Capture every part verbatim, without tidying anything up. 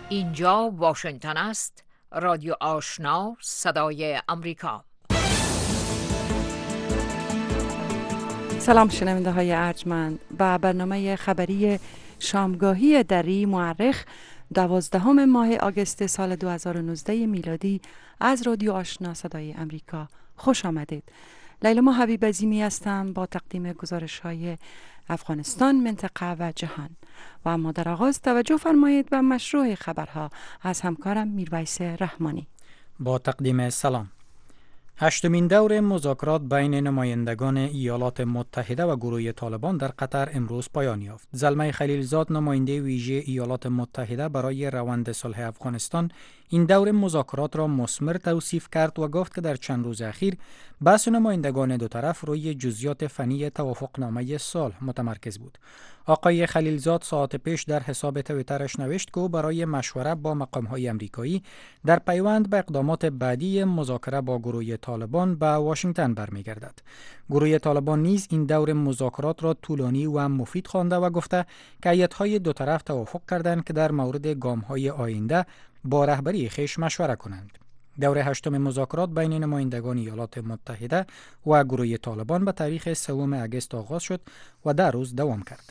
اینجا واشنگتن است. رادیو آشنا، صدای امریکا. سلام شنونده های ارجمند. با برنامه خبری شامگاهی دری مورخ دوازدهم ماه آگوست سال دو هزار و نوزده میلادی از رادیو آشنا صدای امریکا خوش آمدید. لیلا حبیب عظیمی هستم با تقدیم گزارش های افغانستان، منطقه و جهان. و اما در آغاز توجه فرمایید به مشروع خبرها از همکارم میرویس رحمانی. با تقدیم سلام. هشتمین دور مذاکرات بین نمایندگان ایالات متحده و گروه طالبان در قطر امروز پایان یافت. زلمه خلیلزاد، نماینده ویژه ایالات متحده برای روند صلح افغانستان، این دور مذاکرات را مثمر توصیف کرد و گفت که در چند روز اخیر بحث نمایندگان دو طرف روی جزئیات فنی توافقنامه صلح متمرکز بود. آقای خلیلزاد ساعت پیش در حساب توییترش نوشت که او برای مشوره با مقام‌های آمریکایی در پیوند به اقدامات بعدی مذاکره با گروه طالبان به واشنگتن برمیگردد. گروه طالبان نیز این دور مذاکرات را طولانی و مفید خوانده و گفته که هیئت‌های دو طرف توافق کردند که در مورد گام‌های آینده با رهبری خویش مشوره کنند. دور هشتم مذاکرات بین نمایندگان ایالات متحده و گروه طالبان به تاریخ سوم آگوست آغاز شد و ده روز دوام کرد.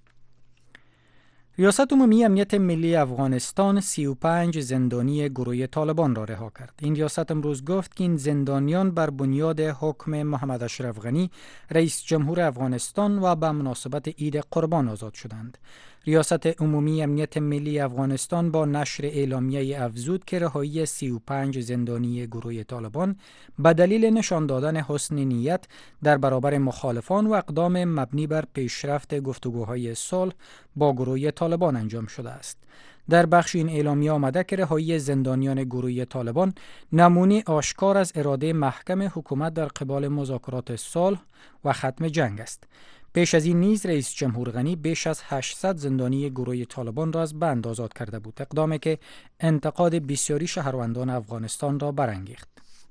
ریاست عمومی امنیت ملی افغانستان سی و پنج زندانی گروه طالبان را رها کرد. این ریاست امروز گفت که این زندانیان بر بنیاد حکم محمد اشرف غنی رئیس جمهور افغانستان و به مناسبت عید قربان آزاد شدند. ریاست عمومی امنیت ملی افغانستان با نشر اعلامیه افزود که رهایی سی و پنج زندانی گروه طالبان به دلیل نشان دادن حسن نیت در برابر مخالفان و اقدام مبنی بر پیشرفت گفتگوهای صلح با گروه طالبان انجام شده است. در بخش این اعلامیه آمده که رهایی زندانیان گروه طالبان نمونه آشکار از اراده محکم حکومت در قبال مذاکرات صلح و ختم جنگ است. پیش از این نیز رئیس جمهور غنی بیش از هشتصد زندانی گروه طالبان را از بند آزاد کرده بود، اقدامی که انتقاد بسیاری شهروندان افغانستان را برانگیخت.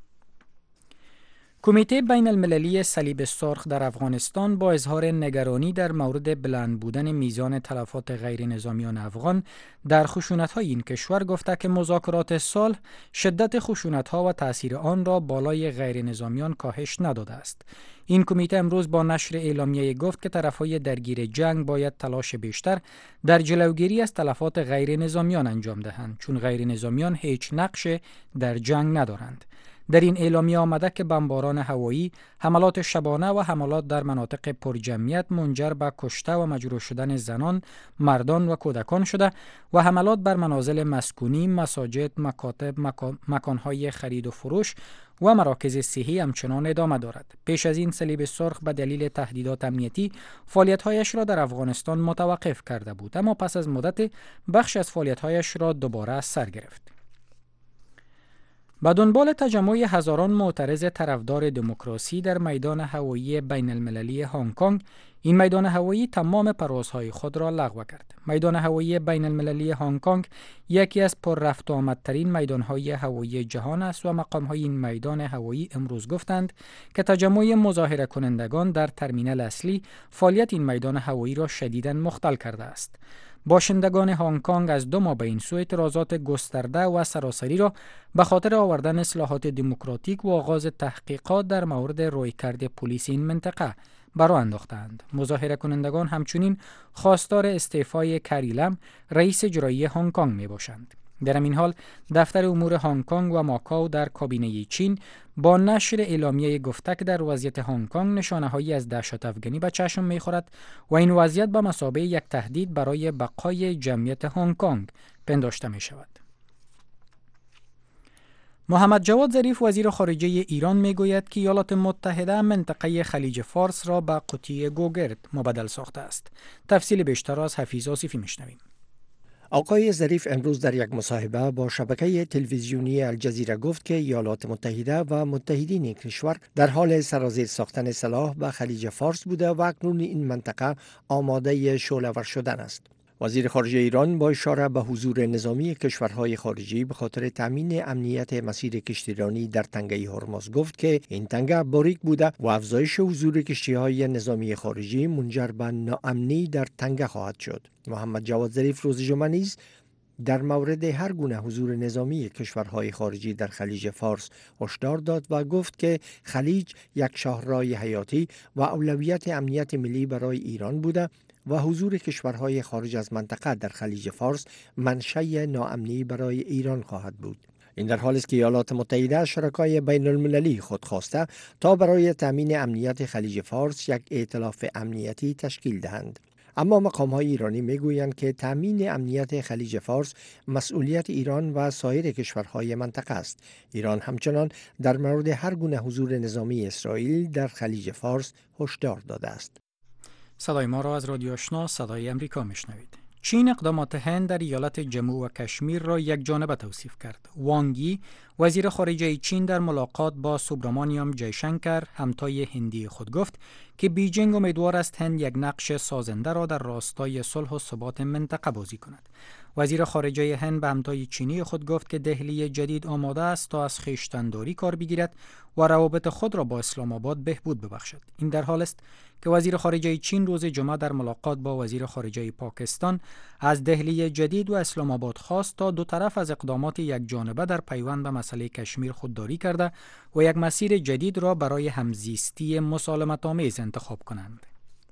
کمیته بین المللی صلیب سرخ در افغانستان با اظهار نگرانی در مورد بلند بودن میزان تلفات غیر نظامیان افغان در خشونت‌های این کشور گفته که مذاکرات صلح شدت خشونت‌ها و تأثیر آن را بالای غیر نظامیان کاهش نداده است. این کمیته امروز با نشر اعلامیه گفت که طرف‌های درگیر جنگ باید تلاش بیشتر در جلوگیری از تلفات غیر نظامیان انجام دهند، چون غیر نظامیان هیچ نقش در جنگ ندارند. در این اعلامیه آمده که بمباران هوایی، حملات شبانه و حملات در مناطق پرجمعیت منجر به کشته و مجروح شدن زنان، مردان و کودکان شده و حملات بر منازل مسکونی، مساجد، مکاتب، مکانهای خرید و فروش و مراکز صحی همچنان ادامه دارد. پیش از این صلیب سرخ به دلیل تهدیدات امنیتی فعالیت‌هایش را در افغانستان متوقف کرده بود، اما پس از مدت بخش از فعالیت‌هایش را دوباره سر گرفت. به دنبال تجمع هزاران معترض طرفدار دموکراسی در میدان هوایی بین المللی هنگ کنگ، این میدان هوایی تمام پروازهای خود را لغو کرد. میدان هوایی بین المللی هنگ کنگ یکی از پر رفت و آمدترین میدانهای هوایی جهان است و مقامهای این میدان هوایی امروز گفتند که تجمع مظاهره کنندگان در ترمینال اصلی فعالیت این میدان هوایی را شدیداً مختل کرده است. باشندگان هنگ کنگ از دو ماه به این سو اعتراضات گسترده و سراسری را به خاطر آوردن اصلاحات دموکراتیک و آغاز تحقیقات در مورد رویکرد پلیس این منطقه برآ انداختند. مظاهره کنندگان همچنین خواستار استعفای کری لم، رئیس اجرایی هنگ کنگ می باشند. در این حال دفتر امور هنگ کنگ و ماکائو در کابینه چین با نشر اعلامیه گفته که در وضعیت هنگ کنگ نشانه‌هایی از دهشت افغانی به چشم می‌خورد و این وضعیت به مثابه یک تهدید برای بقای جمعیت هنگ کنگ پنداشته می‌شود. محمد جواد ظریف وزیر خارجه ایران میگوید که ایالات متحده منطقه خلیج فارس را به قطی گوگرد مبدل ساخته است. تفصیل بیشتر از حفیظ آصفی میشنویم. آقای ظریف امروز در یک مصاحبه با شبکه تلویزیونی الجزیره گفت که ایالات متحده و متحدین کشور در حال سرازیر ساختن سلاح به خلیج فارس بوده و اکنون این منطقه آماده شعله‌ور شدن است. وزیر خارجه ایران با اشاره به حضور نظامی کشورهای خارجی به خاطر تامین امنیت مسیر کشتیرانی در تنگه هرمز گفت که این تنگه باریک بوده و افزایش حضور کشتیهای نظامی خارجی منجر به ناامنی در تنگه خواهد شد. محمد جواد ظریف روز جمعه نیز در مورد هر گونه حضور نظامی کشورهای خارجی در خلیج فارس هشدار داد و گفت که خلیج یک شاهراه حیاتی و اولویت امنیت ملی برای ایران بوده و حضور کشورهای خارج از منطقه در خلیج فارس منشأ ناامنی برای ایران خواهد بود. این در حالی است که ایالات متحده شرکای بین المللی خود خواسته تا برای تامین امنیت خلیج فارس یک ائتلاف امنیتی تشکیل دهند. اما مقام‌های ایرانی میگویند که تامین امنیت خلیج فارس مسئولیت ایران و سایر کشورهای منطقه است. ایران همچنان در مورد هر گونه حضور نظامی اسرائیل در خلیج فارس هشدار داده است. صدای ما را از رادیو آشنا صدای امریکا میشنوید. چین اقدامات هند در ایالت جمو و کشمیر را یک جانبه توصیف کرد. وانگ یی وزیر خارجه چین در ملاقات با سوبرامانیام جیشنکر همتای هندی خود گفت که بیجینگ امیدوار است هند یک نقش سازنده را در راستای صلح و ثبات منطقه بازی کند. وزیر خارجه هند به همتای چینی خود گفت که دهلی جدید آماده است تا از خویشتن‌داری کار بگیرد و روابط خود را با اسلام آباد بهبود ببخشد. این در حال است که وزیر خارجه چین روز جمعه در ملاقات با وزیر خارجه پاکستان از دهلی جدید و اسلام آباد خواست تا دو طرف از اقدامات یک جانبه در پیوند به مسئله کشمیر خودداری کرده و یک مسیر جدید را برای همزیستی مسالمت‌آمیز انتخاب کنند.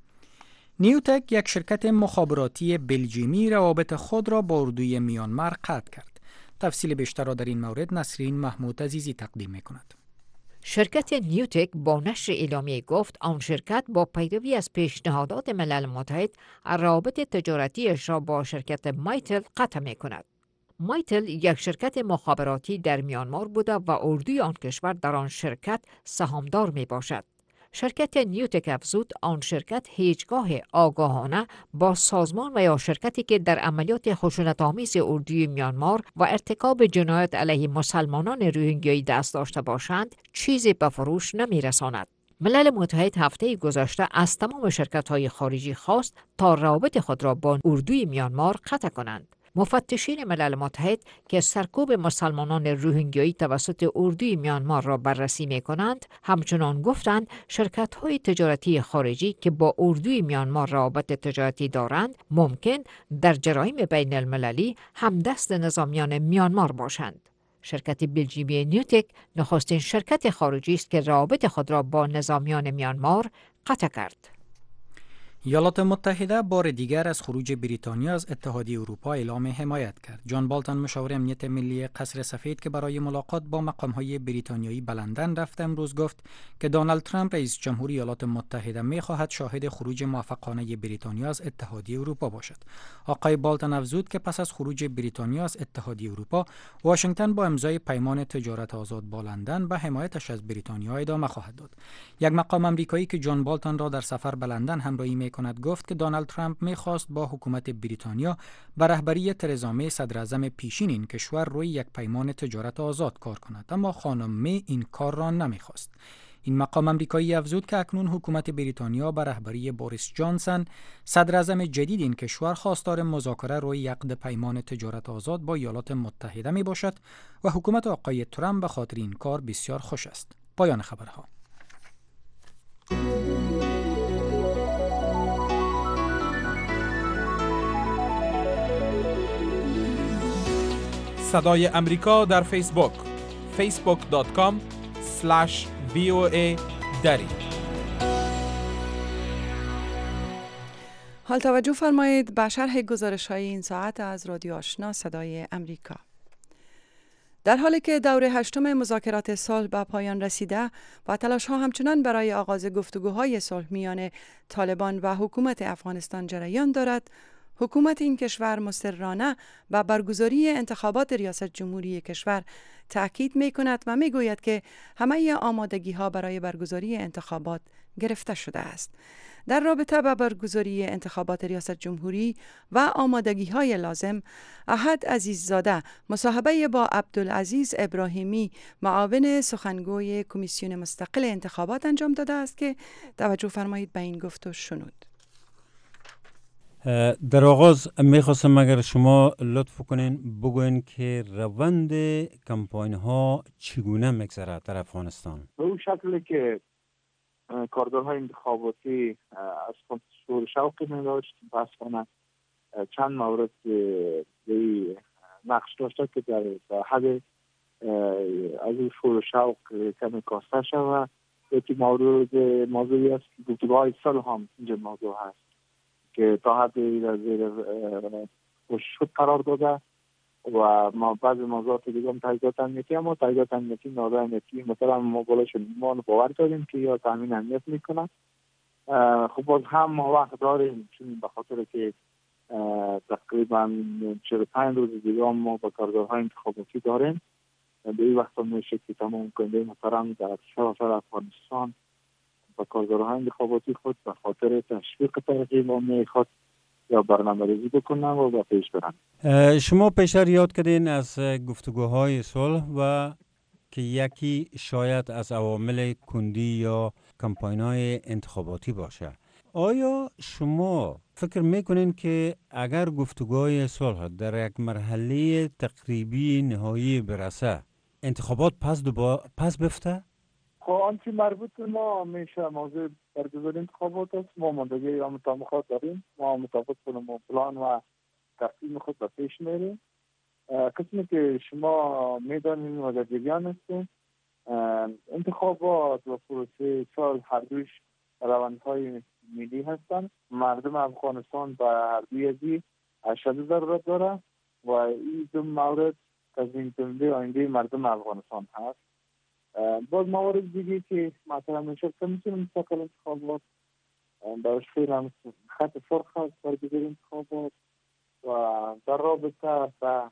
نیوتک، یک شرکت مخابراتی بلژیمی، روابط خود را با اردوی میانمار قطع کرد. تفصیل بیشتر را در این مورد نسرین محمود عزیزی تقدیم می‌کند. شرکت نیوتک با نشر اعلامیه گفت آن شرکت با پیروی از پیشنهادات ملل متحد روابط تجارتیش را با شرکت مایتل قطع می‌کند. مایتل یک شرکت مخابراتی در میانمار بوده و اردوی آن کشور در آن شرکت سهامدار میباشد. شرکت نیوتک افزود آن شرکت هیچگاه آگاهانه با سازمان و یا شرکتی که در عملیات خشونت‌آمیز اردوی میانمار و ارتکاب جنایت علیه مسلمانان روهینگیایی دست داشته باشند چیزی به فروش نمیرساند. ملل متحد هفته گذشته از تمام شرکت‌های خارجی خواست تا روابط خود را با اردوی میانمار قطع کنند. مفتشین ملل متحد که سرکوب مسلمانان روهینگیایی توسط اردوی میانمار را بررسی می کنند، همچنان گفتند شرکت‌های تجارتی خارجی که با اردوی میانمار روابط تجارتی دارند، ممکن در جرایم بین المللی همدست نظامیان میانمار باشند. شرکت بلژیمی نیوتک نخستین شرکت خارجی است که روابط خود را با نظامیان میانمار قطع کرد. ایالات متحده بار دیگر از خروج بریتانیا از اتحادیه اروپا اعلام حمایت کرد. جان بالتون، مشاور امنیت ملی قصر سفید که برای ملاقات با مقام‌های بریتانیایی به لندن رفت، امروز گفت که دونالد ترامپ رئیس جمهور ایالات متحده می‌خواهد شاهد خروج موفقانه بریتانیا از اتحادیه اروپا باشد. آقای بالتون افزود که پس از خروج بریتانیا از اتحادیه اروپا، واشنگتن با امضای پیمان تجارت آزاد با لندن به حمایتش از بریتانیا ادامه خواهد داد. یک مقام آمریکایی که جان بالتون را در سفر به لندن همراهی کند گفت که دونالد ترامپ می‌خواست با حکومت بریتانیا به رهبری ترزا می صدراعظم پیشین این کشور روی یک پیمان تجارت آزاد کار کند، اما خانم می این کار را نمی‌خواست. این مقام آمریکایی افزود که اکنون حکومت بریتانیا به رهبری بوریس جانسون صدراعظم جدید این کشور خواستار مذاکره روی عقد پیمان تجارت آزاد با ایالات متحده میباشد و حکومت آقای ترامپ به خاطر این کار بسیار خوش است. پایان خبرها. صدای امریکا در فیسبوک فیسبوک دات کام اسلش وی او ای دری. حال توجه فرمایید به شرح گزارش های این ساعت از رادیو آشنا صدای امریکا. در حالی که دور هشتم مذاکرات صلح به پایان رسیده و تلاش ها همچنان برای آغاز گفتگوهای صلح میان طالبان و حکومت افغانستان جریان دارد، حکومت این کشور مصرانه به برگزاری انتخابات ریاست جمهوری کشور تأکید می کند و می گوید که همه آمادگی ها برای برگزاری انتخابات گرفته شده است. در رابطه با برگزاری انتخابات ریاست جمهوری و آمادگی های لازم، احد عزیززاده مصاحبه با عبدالعزیز ابراهیمی، معاون سخنگوی کمیسیون مستقل انتخابات انجام داده است که توجه فرمایید به این گفت و شنود. در آغاز میخواستم اگر شما لطف کنین بگوین که روند کمپاین ها چگونه میگذره در افغانستان؟ به اون شکلی که کارگرهای انتخاباتی از کنترل شوقی نداشت، بس کنه چند مورد به نقش داشته که در حد از این شور و شوق کمی کاسته شود. یکی مورد موضوعی است که گفتگوهای صلح هم اینجا موضوع هست که تا حد زیر شد قرار داده و ما بعضی موضوعات دیگه هم تحقیقات امنیتی، اما تحقیقات امنیتی نهادهای امنیتی مثلا ما بالاشون ما باور داریم که یا تامین امنیت میکنن. خب باز هم ما وقت داریم، چون به خاطر که تقریبا چهل و پنج روز دیگه هم ما با کارگرهای انتخاباتی داریم. به این وقت هم میشه که تمام کننده محترم در سراسر افغانستان با کارگرهای انتخاباتی خود به خاطر تشویق ترغیب عمومی خود یا برنامه‌ریزی بکنن و به پیش برن. شما پیشتر یاد کردین از گفتگوهای صلح و که یکی شاید از عوامل کندی یا کمپاین‌های انتخاباتی باشه. آیا شما فکر میکنین که اگر گفتگوهای صلح در یک مرحله تقریبی نهایی برسه انتخابات پس دوباره پس بفته؟ خب آنچه مربوط ما میشه موضوع برگزاری انتخابات است. ما ماندگی یا مطابقات داریم، ما مطابق کنیم و پلان و تقسیم خود به پیش میریم. قسمی که شما میدانید و در جریان هستید، انتخابات و پروسه صلح هر دوش روندهای ملی هستند. مردم افغانستان به هر دوی ازی اشد ضرورت داره و این دو مورد تضمین کننده آینده مردم افغانستان هست. باز موارد دیگه که مثلا میشه که میتونیم مستقل انتخابات برش فعلا خط فرق هست برگزاری انتخابات و در رابطه با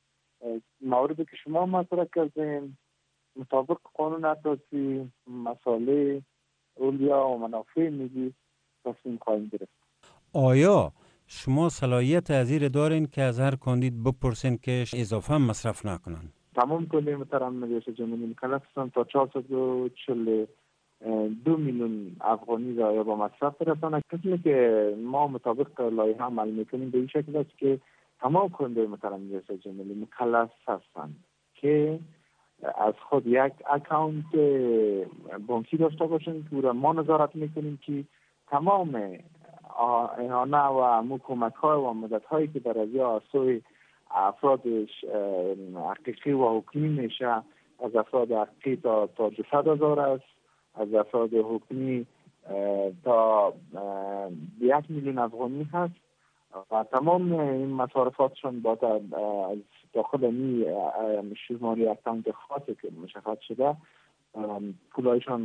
موردی که شما مطرح کردین مطابق قانون اساسی مسائل اولیا و منافع ملی تصمیم خواهیم گرفت. آیا شما صلاحیت ازیر دارین که از هر کاندید بپرسین که اضافه مصرف نکنن؟ تمام کنیم محترم ریاست جمهوری مکلف هستم تا چهارصد و چهل دو میلیون افغانی را یا با مصرف برسانه. کسی که ما مطابق لایحه عمل میکنیم به این شکل است که تمام کننده محترم ریاست جمهوری مکلف هستند که از خود یک اکانت بانکی داشته باشند که ما نظارت میکنیم که تمام اهانه و حکومت های و مدت هایی که در از سوی افرادش حقیقی و حکمی میشه، از افراد حقیقی تا تا دویست هزار است، از افراد حکمی تا یک میلیون افغانی هست و تمام این مصارفاتشون با از داخل این شماری اکانت خاصی که مشخص شده پولایشان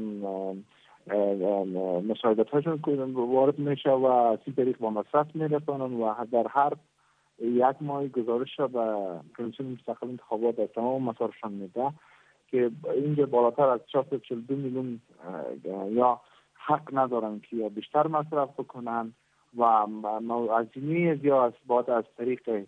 مشاهدت هاشون وارد میشه و از این طریق با مصرف میرسانن و در هر یک ماه گزارش به کمیسیون مستقل انتخابات از تمام مصارفشان میده که اینجا بالاتر از چهارصد و چهل و دو میلیون یا حق ندارن که یا بیشتر مصرف بکنن و هزینه زیاد بعد از طریق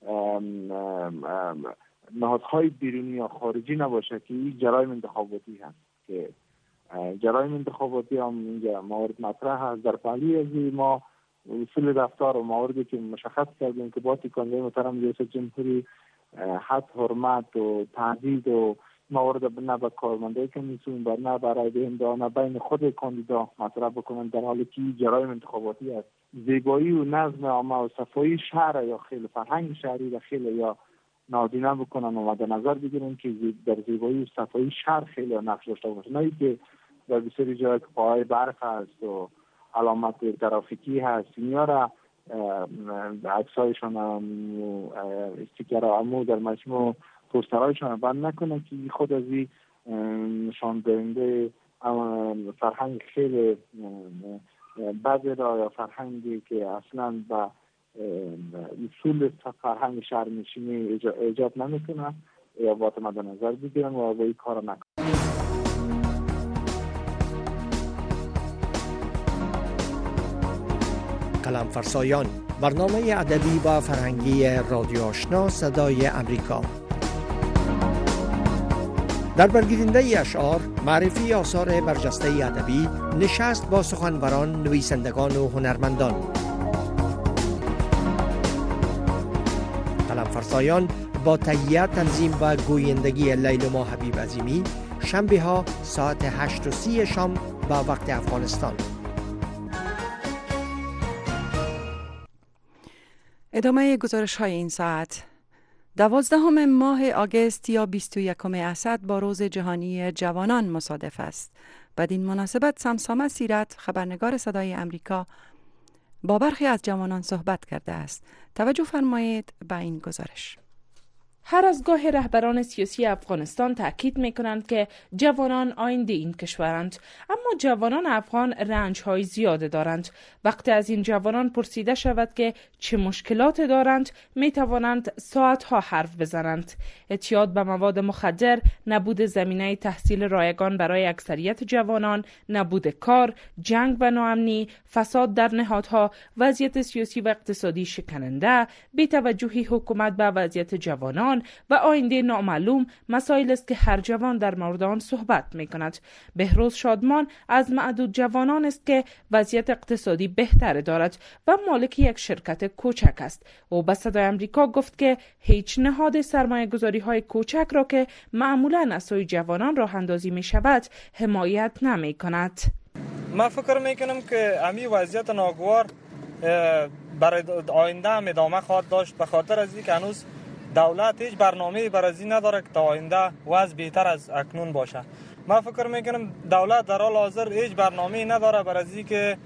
نهادهای بیرونی یا خارجی نباشه که این جرایم انتخاباتی هست که جرایم انتخاباتی هم اینجا موارد مطرح هست. در پهلوی از ما اصول رفتار و مواردی که مشخص کردیم که باید کننده محترم ریاست جمهوری حد حرمت و تعدید و موارد نه به کارمنده کمیسیون و نه برای دهنده نه بین خود کاندیدا مطرح بکنن در حالی که جرایم انتخاباتی است. زیبایی و نظم عامه و صفایی شهر یا خیلی فرهنگ شهری و خیلی یا نادیده بکنن و در نظر بگیرن که در زیبایی و صفایی شهر خیلی نقش داشته باشه، نه اینکه در بسیاری جای که پاهای برق هست و علامت ترافیکی هست اینا را عکسایشان استیکر امو در مجموع پوسترهایشان بند نکنه که خود از این نشان دهنده فرهنگ خیلی بده را یا فرهنگی که اصلا با اصول فرهنگ شهرنشینی ایجاد نمیکنه یا باید مد نظر بگیرن و با این کار نکنن. قلم فرسایان، برنامه ادبی و فرهنگی رادیو آشنا صدای امریکا. در برگیرنده اشعار، معرفی آثار برجسته ادبی، نشست با سخنوران، نویسندگان و هنرمندان. قلم فرسایان با تهیه، تنظیم و گویندگی لیلما حبیب عظیمی، شنبه ها ساعت هشت و سی شام با وقت افغانستان. ادامه گزارش های این ساعت. دوازدهم ماه آگوست یا بیست و یکم اسد با روز جهانی جوانان مصادف است. بدین مناسبت سمسامه سیرت، خبرنگار صدای امریکا، با برخی از جوانان صحبت کرده است. توجه فرمایید به این گزارش. هر از گاه رهبران سیاسی افغانستان تاکید می‌کنند که جوانان آینده این کشورند، اما جوانان افغان رنج‌های زیاد دارند. وقتی از این جوانان پرسیده شود که چه مشکلات دارند، می‌توانند ساعت‌ها حرف بزنند. اعتیاد به مواد مخدر، نبود زمینه تحصیل رایگان برای اکثریت جوانان، نبود کار، جنگ و ناامنی، فساد در نهادها، وضعیت سیاسی و اقتصادی شکننده، بی‌توجهی حکومت به وضعیت جوانان و آینده نامعلوم مسائل است که هر جوان در مورد آن صحبت می کند. بهروز شادمان از معدود جوانان است که وضعیت اقتصادی بهتر دارد و مالک یک شرکت کوچک است. او به صدای امریکا گفت که هیچ نهاد سرمایه گذاری های کوچک را که معمولا از سوی جوانان راه اندازی می شود حمایت نمی کند. من فکر می کنم که امی وضعیت ناگوار برای آینده هم ادامه خواهد داشت، به خاطر از اینکه هنوز دولت هیچ برنامه‌ای برای این نداره که تا آینده وضع بهتر از اکنون باشه. من فکر میکنم دولت در حال حاضر هیچ برنامه‌ای نداره برای اینکه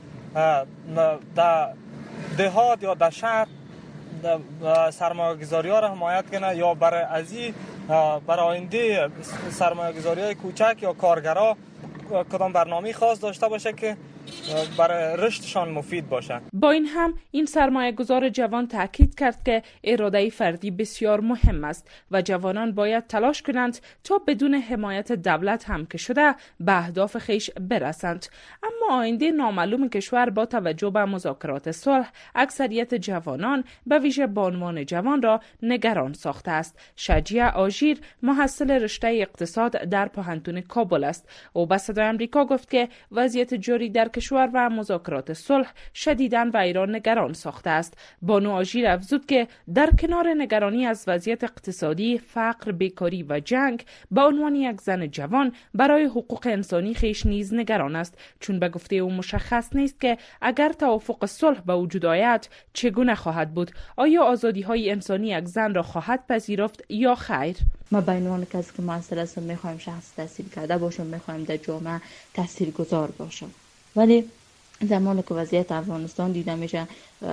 در دهات یا در شهر سرمایه‌گذاری‌ها را حمایت کنه یا برای از این برای آینده سرمایه‌گذاری‌های کوچک یا کارگرها کدام برنامه‌ای خاص داشته باشه که برای رشدشان مفید باشه. با این هم این سرمایه گذار جوان تاکید کرد که اراده فردی بسیار مهم است و جوانان باید تلاش کنند تا بدون حمایت دولت هم که شده به اهداف خیش برسند. اما آینده نامعلوم کشور با توجه به مذاکرات صلح اکثریت جوانان به ویژه به عنوان جوان را نگران ساخته است. شجیع آژیر محصل رشته اقتصاد در پوهنتون کابل است. او به صدای امریکا گفت که وضعیت جاری در کشور و مذاکرات صلح شدیداً و ایران نگران ساخته است. بانو آژیر افزود که در کنار نگرانی از وضعیت اقتصادی، فقر، بیکاری و جنگ، به عنوان یک زن جوان برای حقوق انسانی خیش نیز نگران است، چون به گفته او مشخص نیست که اگر توافق صلح به وجود آید چگونه خواهد بود. آیا آزادی های انسانی یک زن را خواهد پذیرفت یا خیر؟ ما به عنوان کسی که موثر هستم میخوایم شخص تاثیر کرده باشم، میخوایم در جامعه تاثیرگذار باشم. ولی زمانی که وضعیت افغانستان دیده میشه،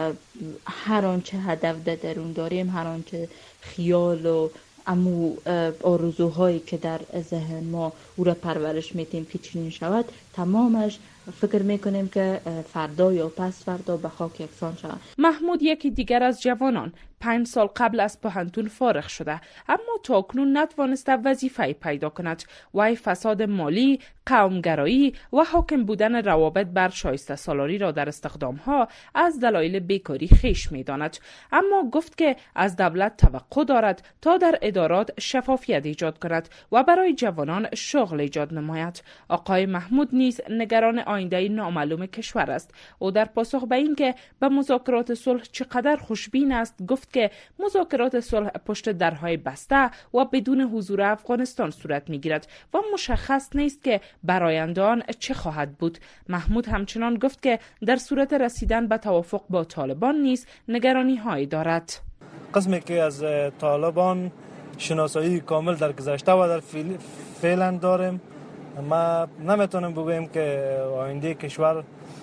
هر آنچه هدف در درون داریم، هر آنچه خیال و امو آرزوهایی که در ذهن ما او را پرورش میتیم که چنین شود، تمامش فکر میکنیم که فردا یا پس فردا به خاک یکسان شود. محمود یکی دیگر از جوانان پنج سال قبل از پوهنتون فارغ شده، اما تاکنون نتوانسته وظیفه‌ای پیدا کند. وی فساد مالی، قومگرایی و حاکم بودن روابط بر شایسته سالاری را در استخدامها از دلایل بیکاری خیش می‌داند. اما گفت که از دولت توقع دارد تا در ادارات شفافیت ایجاد کند و برای جوانان شغل ایجاد نماید. آقای محمود نیز نگران آینده نامعلوم کشور است. او در پاسخ به این که به مذاکرات صلح چقدر خوشبین است، گفت که مذاکرات صلح پشت درهای بسته و بدون حضور افغانستان صورت می‌گیرد و مشخص نیست که برآینده آن چه خواهد بود. محمود همچنان گفت که در صورت رسیدن به توافق با طالبان نیز نگرانی هایی دارد. قسمی که از طالبان شناسایی کامل در گذشته و در فعلا داریم، ما نمیتونیم بگوییم که آینده کشور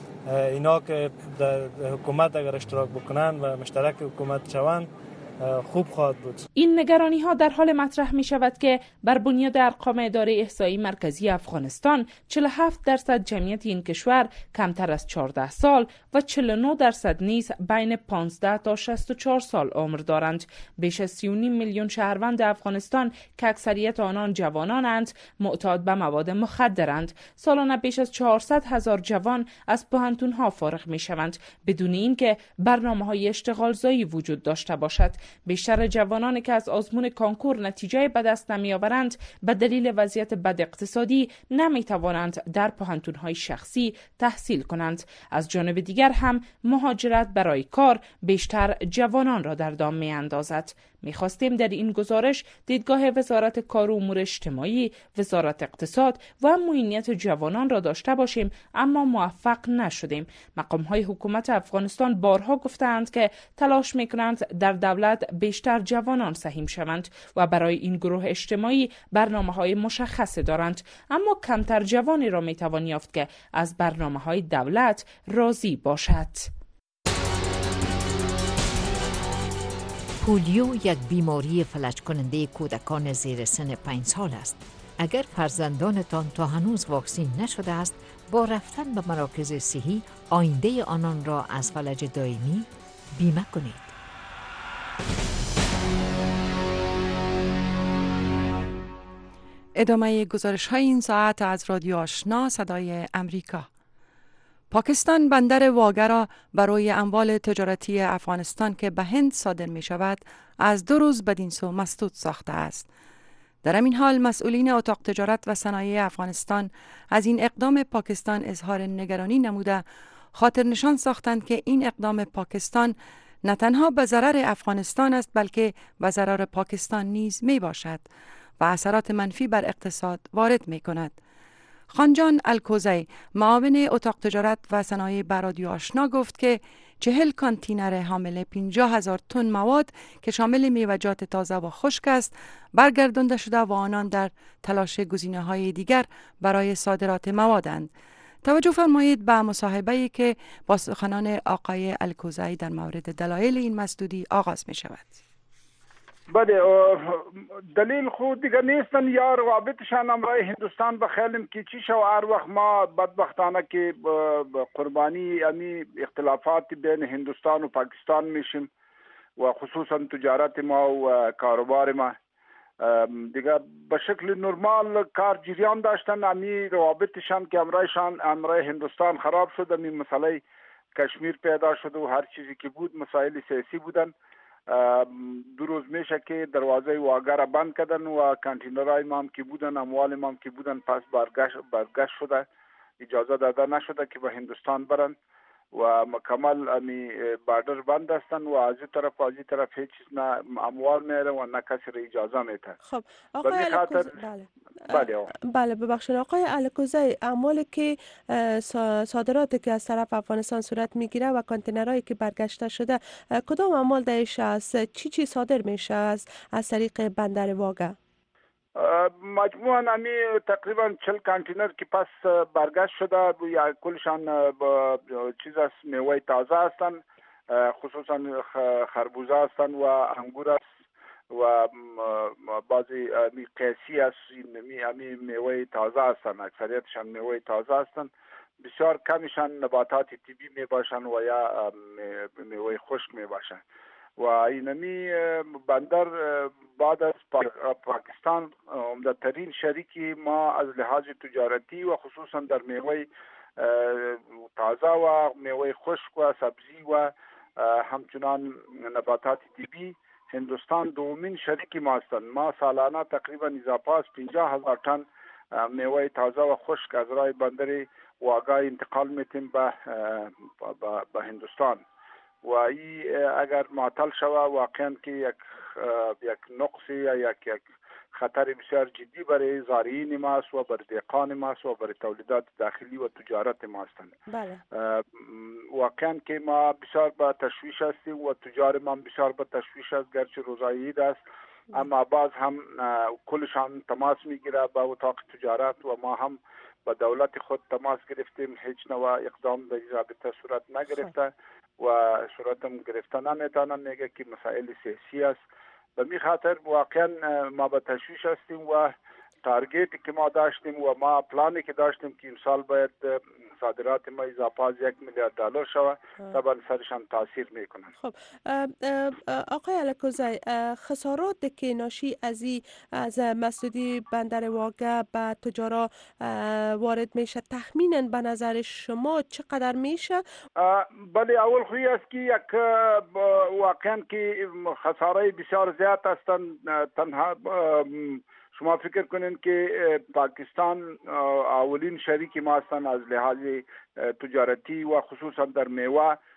اینا که در حکومت اگر اشتراک بکنن و مشترک حکومت شوند خوب خواهد بود. این نگرانی ها در حال مطرح می شود که بر بنیاد ارقام اداره احصایی مرکزی افغانستان چهل و هفت درصد جمعیت این کشور کمتر از چهارده سال و چهل و نه درصد نیز بین پانزده تا شصت و چهار سال عمر دارند. بیش از سی و نیم میلیون شهروند افغانستان که اکثریت آنان جوانانند معتاد به مواد مخدرند. سالانه بیش از چهارصد هزار جوان از پوهنتون ها فارغ می شوند بدون اینکه برنامه‌های اشتغالزایی وجود داشته باشد. بیشتر جوانانی که از آزمون کانکور نتیجه به دست نمی‌آورند به دلیل وضعیت بد اقتصادی نمی‌توانند در پوهنتون‌های شخصی تحصیل کنند. از جانب دیگر هم مهاجرت برای کار بیشتر جوانان را در دام می‌اندازد. می‌خواستیم در این گزارش دیدگاه وزارت کار و امور اجتماعی، وزارت اقتصاد و امنیت جوانان را داشته باشیم، اما موفق نشدیم. مقام‌های حکومت افغانستان بارها گفتند که تلاش می‌کنند در دولت بیشتر جوانان سهیم شوند و برای این گروه اجتماعی برنامه‌های مشخص دارند، اما کمتر جوانی را می‌توان یافت که از برنامه‌های دولت راضی باشد. پولیو یک بیماری فلج کننده کودکان زیر سن پنج سال است. اگر فرزندانتان تا هنوز واکسین نشده است، با رفتن به مراکز صحی آینده آنان را از فلج دائمی بیمه کنید. ادامه گزارش های این ساعت از رادیو آشنا صدای امریکا. پاکستان بندر واگه را برای اموال تجارتی افغانستان که به هند صادر می شود از دو روز بدین سو مسدود ساخته است. در همین حال مسئولین اتاق تجارت و صنایع افغانستان از این اقدام پاکستان اظهار نگرانی نموده خاطر نشان ساختند که این اقدام پاکستان نه تنها به ضرر افغانستان است بلکه به ضرر پاکستان نیز می باشد و اثرات منفی بر اقتصاد وارد می کند. خانجان الکوزی معاون اتاق تجارت و صنایع بر رادیو آشنا گفت که چهل کانتینر حامل پنجاه هزار تن مواد که شامل میوه‌جات تازه و خشک است برگردانده شده و آنان در تلاش گزینه‌های دیگر برای صادرات موادند. توجه فرمایید به مصاحبه‌ای که با سخنان آقای الکوزی در مورد دلایل این مسدودی آغاز می شود. بله، دلیل خود دیگه نیستن یا روابطشان امرای هندوستان بخیلم که چی شو هر وقت ما بدبختانه که قربانی امی اختلافات بین هندوستان و پاکستان میشیم و خصوصا تجارت ما و کاروبار ما دیگه به شکل نرمال کار جریان داشتن. امی روابطشان که امرایشان امرای هندوستان خراب شد، امی مسئله کشمیر پیدا شد و هر چیزی که بود مسائل سیاسی بودن. دو روز میشه که دروازه واگه را بند کردن و کانتینرهای ما هم که بودن، اموال ما هم که بودن پس برگشت برگشت شده، اجازه داده نشده که به هندوستان برن و مکمل امی باردر بند هستن و از این طرف و از این طرف هیچ چیز نه اموال میره و نه کسی را اجازه میده. خب آقای الکوزی، بله بله بله ببخشید آقای الکوزی، اموالی که صادراتی که از طرف افغانستان صورت میگیره و کانتینرهایی که برگشته شده کدام اموال درش است؟ چی چی صادر میشه از از طریق بندر واگه؟ مجموعاً امی تقریبا چل کانتینر که پس برگشت شده یا کلشان چیز است، میوه تازه هستن، خصوصا خربوزه هستن و انگور است و بعضی امی قیسی است، امی میوه تازه هستن، اکثریتشان میوه تازه هستن، بسیار کمشان نباتات طبیعی می باشن و یا میوه خشک می باشن و اینمی بندر بعد از پاکستان عمده‌ترین شریکی ما از لحاظ تجارتی و خصوصا در میوه تازه و میوه خشک و سبزی و همچنان نباتات طبیعی هندوستان دومین شریکی ما هستند. ما سالانه تقریبا اضافه از پنجاه هزار تن میوه تازه و خشک از راه بندر واگه انتقال میتیم به به هندوستان و ای اگر معطل شوه واقعا که یک یک نقصی یا یک یک خطر بسیار جدی برای زارعین ماست و برای دهقان ماست و برای تولیدات داخلی و تجارت ما هستند. بله. واقعا که ما بسیار با تشویش هستیم و تجار ما بسیار با تشویش است، گرچه روزای عید است اما باز هم کلشان تماس میگیره با اتاق تجارت و ما هم با دولت خود تماس گرفتیم، هیچ نوع اقدام در رابطه صورت نگرفته و صورتم گرفته نمیتونم، میگه که مسائل سیاسی است. به می خاطر واقعا ما به تشویش هستیم و تارگتی که ما داشتیم و ما پلانی که داشتیم که امسال باید صادرات ما اضافه از یک میلیارد دلار شود، طبعا سرشان تاثیر میکنن. خب آقای الکوزی، خسارات که ناشی از این از مسدودی بندر واگه به تجارا وارد میشه تخمینا به نظر شما چقدر میشه؟ بله، اول خوی است که یک واقعا که خساره بسیار زیاد هستند. تنها شما فکر کنین که پاکستان اولین شریک ما هستند از لحاظ تجارتی و خصوصا در میوه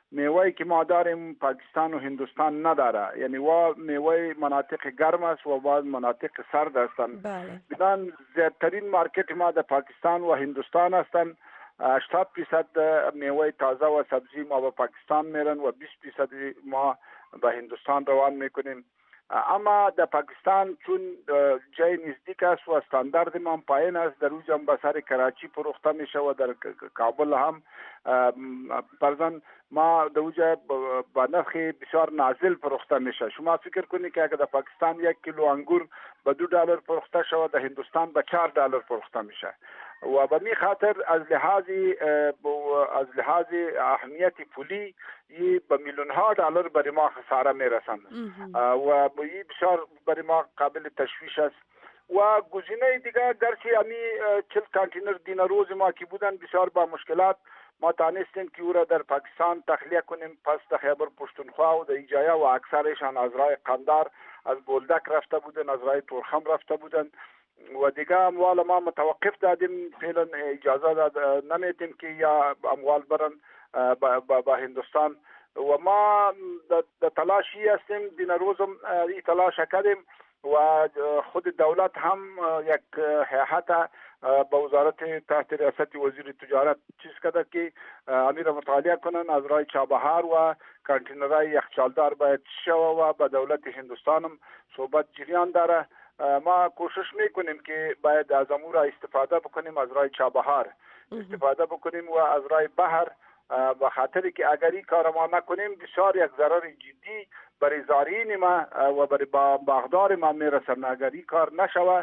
میوه‌ای که ما داریم پاکستان و هندوستان نداره، یعنی وا میوه مناطق گرم است و بعض مناطق سرد هستند. بله. بدان زیادترین مارکت ما در پاکستان و هندوستان هستند. هشتاد درصد میوه تازه و سبزی ما به پاکستان میرن و بیست درصد ما به هندوستان روان میکنیم. اما در پاکستان چون جای نزدیک است و استاندارد ما پایین است، در اوج هم به سر کراچی فروخته میشه و در کابل هم پرزن ما در اوج با نرخ بسیار نازل فروخته میشه. شما فکر کنید که اگر در پاکستان یک کیلو انگور به دو دلار فروخته شود، در هندوستان به چهار دلار فروخته میشه و به می خاطر از لحاظ از لحاظ اهمیت پولی به میلیون ها دلار برای ما خساره میرسند و این بسیار برای ما قابل تشویش است. و گزینه دیگه گرچه امی چل کانتینر دین روز ما که بودن بسیار با مشکلات ما تانستیم که او را در پاکستان تخلیه کنیم. پس در خیبر پشتونخوا و در ایجایه و اکثرشان از راه قندار از بولدک رفته بودن، از راه تورخم رفته بودن و دیگه اموال ما متوقف دادیم، فعلا اجازه داد نمیتیم که یا اموال برن با, با هندوستان و ما در تلاشی هستیم. دین روزم این تلاش کردیم و خود دولت هم یک هیئت با وزارت تحت ریاست وزیر تجارت چیز کرده که امیر مطالعه کنن از راه چابهار و کانتینرهای یخچالدار باید شوه و با دولت هندوستان هم صحبت جریان داره. ما کوشش میکنیم که باید از امور استفاده بکنیم، از راه چابهار استفاده بکنیم و از راه بحر، به خاطر که اگر این کار ما نکنیم بسیار یک ضرر جدی برای زارعین ما و برای باغدار ما میرسن. اگر این کار نشوه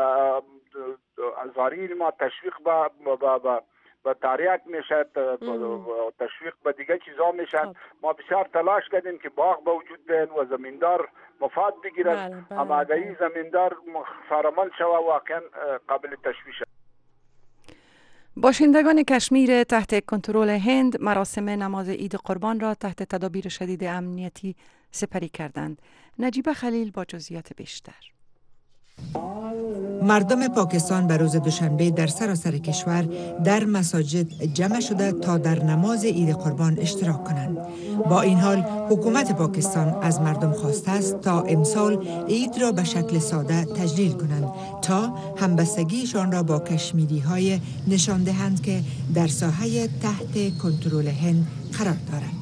زارعین ما تشویق با با با با تاریک میشه، تشویق به دیگه چیزا میشن. ما بسیار تلاش کردیم که باغ به وجود بیاین و زمیندار مفاد بگیرن، اما اگر این زمیندار خساره‌مند شوه واقعا قابل تشویش. باشندگان کشمیر تحت کنترل هند مراسم نماز عید قربان را تحت تدابیر شدید امنیتی سپری کردند. نجیبه خلیل با جزئیات بیشتر. مردم پاکستان به روز دوشنبه در سراسر کشور در مساجد جمع شده تا در نماز عید قربان اشتراک کنند. با این حال حکومت پاکستان از مردم خواسته است تا امسال عید را به شکل ساده تجلیل کنند تا همبستگیشان را با کشمیری های نشان دهند که در ساحه تحت کنترل هند قرار دارند.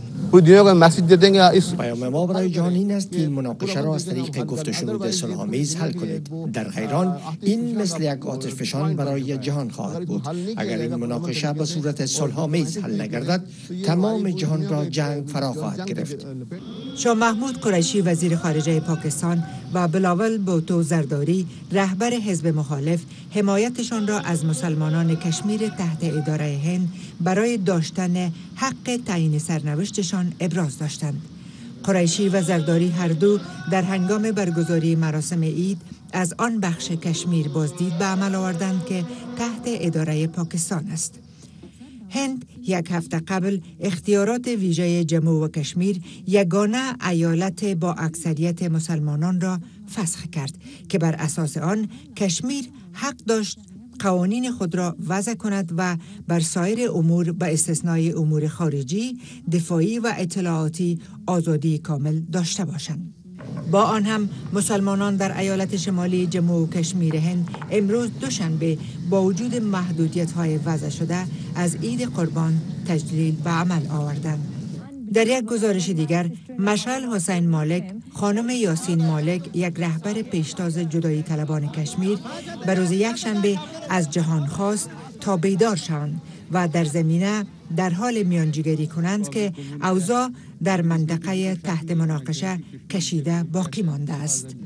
پیام ما برای جهان این است که این مناقشه را از طریق گفت و شنود صلح‌آمیز حل کنید. در غیران این مثل یک آتش فشان برای جهان خواهد بود. اگر این مناقشه به صورت صلح‌آمیز حل نگردد تمام جهان را جنگ فرا خواهد گرفت. شاه محمود قریشی وزیر خارجه پاکستان و بلاول بوتو زرداری رهبر حزب مخالف حمایتشان را از مسلمانان کشمیر تحت اداره هند برای داشتن حق تعیین سرنوشتشان ابراز داشتند. قریشی و زرداری هر دو در هنگام برگزاری مراسم عید از آن بخش کشمیر بازدید به عمل آوردند که تحت اداره پاکستان است. هند یک هفته قبل اختیارات ویژه جموں و کشمیر یگانه ایالت با اکثریت مسلمانان را فسخ کرد که بر اساس آن کشمیر حق داشت قوانین خود را وضع کند و بر سایر امور به استثنای امور خارجی، دفاعی و اطلاعاتی آزادی کامل داشته باشند. با آن هم مسلمانان در ایالت شمالی جموں و کشمیر هند امروز دوشنبه با وجود محدودیت‌های وضع شده از عید قربان تجلیل به عمل آوردند. در یک گزارش دیگر مشعل حسین مالک خانم یاسین مالک یک رهبر پیشتاز جدایی طلبان کشمیر به روز یکشنبه از جهان خواست تا بیدار شوند و در زمینه در حال میانجیگری کنند که اوضاع در منطقه تحت مناقشه کشیده باقی مانده است.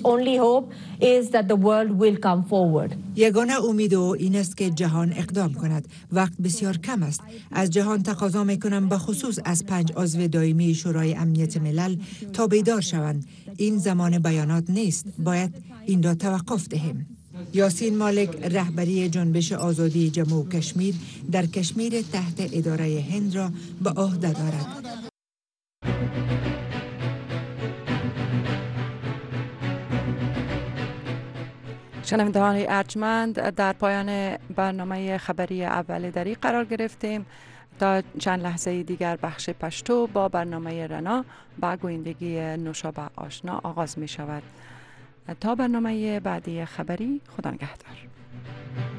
یگانه امید او این است که جهان اقدام کند. وقت بسیار کم است. از جهان تقاضا میکنم به خصوص از پنج عضو دائمی شورای امنیت ملل تا بیدار شوند. این زمان بیانات نیست. باید این را توقف دهیم. یاسین مالک رهبری جنبش آزادی جموں و کشمیر در کشمیر تحت اداره هند را به عهده دارد. شنوندگان ارجمند، در پایان برنامه خبری اول دری قرار گرفتیم. تا چند لحظه دیگر بخش پشتو با برنامه رنا با گویندگی نوشابه آشنا آغاز می شود. تا برنامه بعدی خبری، خدا نگهدار.